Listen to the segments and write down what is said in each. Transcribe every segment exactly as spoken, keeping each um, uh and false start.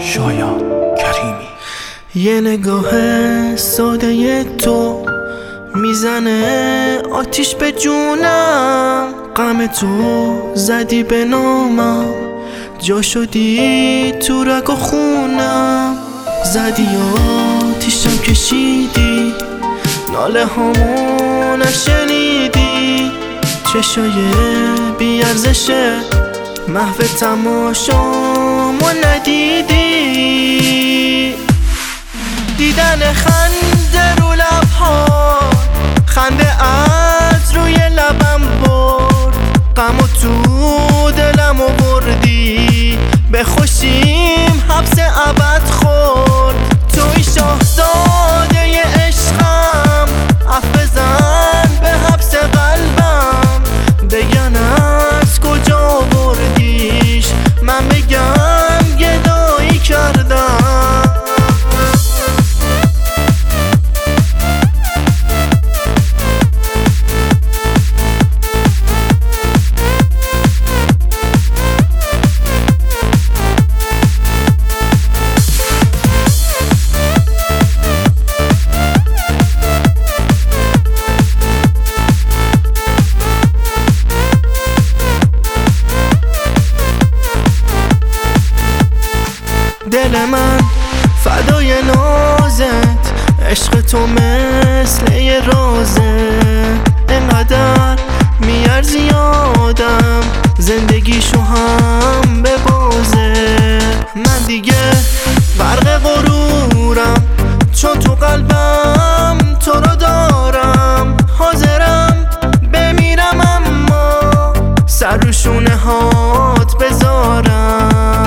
شایان کریمی. یه نگاه ساده تو میزنه آتیش به جونم، غم تو زدی به نامم، جا شدی تو رگ و خونم، زدی آتیشم کشیدی، ناله هامو نشنیدی، چشای بیارزشه محو تماشامو ندیدی، دیدن خنده رو لبها، خنده از روی لبم برد، غم و تو دلم بردی، به خوشیم حبس ابد خورد، توی شاهزاده عشقم، عفو بزن به حبس قلبم، بگن از کجا بردیش، من بگم گدایی کردم. دل من فدای نازت، عشق تو مثل یه رازه، اینقدر میارزی آدم زندگیشو هم به بازه، من دیگه غرق غرورم چون تو قلبم تو رو دارم، حاضرم بمیرم اما سر رو شونه هات بذارم،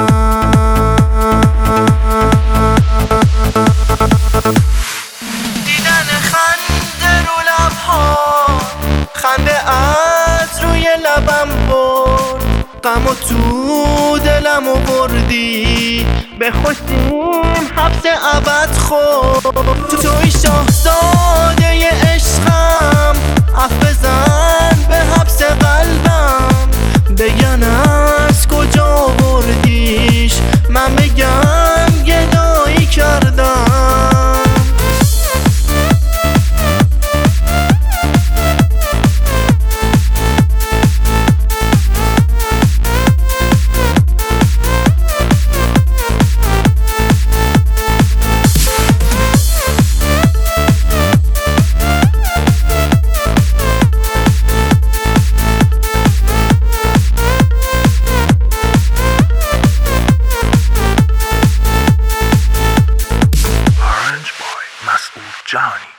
دیدن خنده رو لبها، خنده از روی لبم برد، غم و تو دلم بردی، به خوشیم حبس ابد خورد، توی شاهزاده عشقم، عفو بزن به حبس قلبم، بگن از کجا بردیش، من بگم گدایی کردم. Johnny.